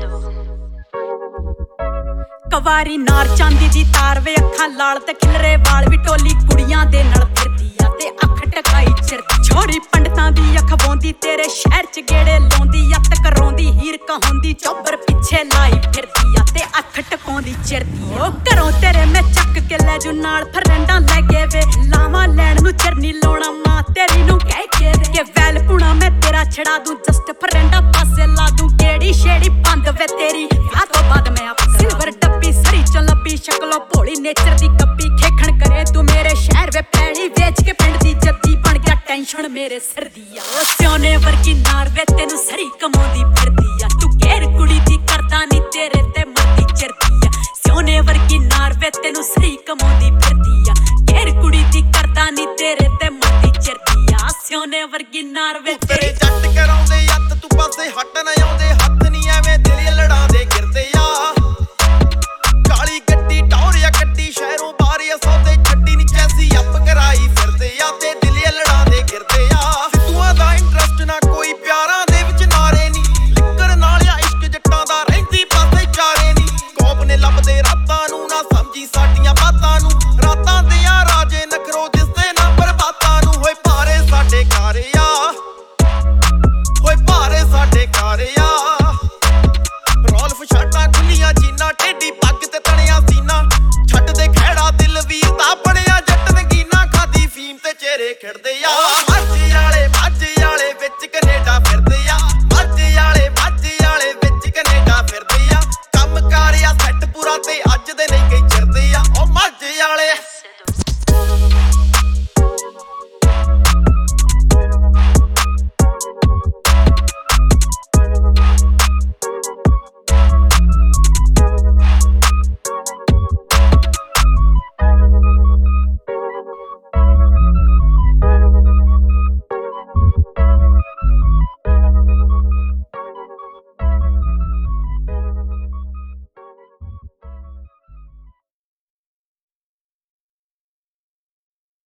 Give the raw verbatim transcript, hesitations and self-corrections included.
कवारी नार चांदी दी तार वे अखां लाल ते खिलरे वाल भी टोली कुड़ियां दे नाल फिरदी आ ते अख टकाई चिरदी छोरी पंडितां दी अख बोंदी तेरे शहर च गेड़े लाउंदी अत करोंदी हीर कहोंदी चौबर पिछे लाई फिरदी आ ते अख टकाउंदी चिरदी ओ घरों तेरे मैं चक के ले जू नाल फरंडा ले गए वे लावां लैण नू चरनी लाउणा मां तेरी नू कह के के वैल पुणा मैं तेरा छड़ा दूं जस्ट फरंडा पासे ला दूं गेड़ी छेड़ी बंद वे तेरी आ तो बाद मैं आप सिल्वर डब्बी सरी चो लब्बी शक्लो भोली नेचर दी कप्पी खेखण करे तू मेरे शहर वे पैड़ी वेच के पिंड दी जद्दी बन गया टेंशन मेरे सिर दी आ ओ सोने वर्गी नार वे तेनू सरी कमाउंदी फिरदी आ तू केर कुड़ी दी करदा नी तेरे ते मरदी चिरदी आ सोने वर्गी नार वे तेनू सरी कमाउंदी फिरदी आ केर कुड़ी दी करदा नी तेरे ते मरदी चिरदी आ सोने वर्गी नार वे तेरे जट कराउंदे यत तू पासे हट ना आउंदे हੱਥ ਨੀ ਐਵੇਂ ਦਿਲ ਲੜਾਉਂਦੇ ਗਿਰਦੇ ਆ ਕਾਲੀ ਗੱਡੀ ਟੌਰਿਆ ਗੱਡੀ ਸ਼ਹਿਰੋਂ ਬਾਰੀਆ ਸੌਦੇ ਛੱਡੀ ਨੀ ਕੈਸੀ ਅੱਪ ਕਰਾਈ ਫਿਰਦੇ ਆ ਤੇ ਦਿਲ ਲੜਾਉਂਦੇ ਗਿਰਦੇ ਆ ਸਿੱਧੂਆਂ ਦਾ ਇੰਟਰਸਟ ਨਾ ਕੋਈ ਪਿਆਰਾਂ ਦੇ ਵਿੱਚ ਨਾਰੇ ਨੀ ਲਿੱਕਰ ਨਾਲ ਆ ਇਸ਼ਕ ਜੱਟਾਂ ਦਾ ਰਹਿੰਦੀ ਪਾਸੇ ਚਾਰੇ ਨੀ ਕੋਪ ਨੇ ਲੱਭਦੇ ਰਾਤਾਂ ਨੂੰ ਨਾ ਸਮਝੀ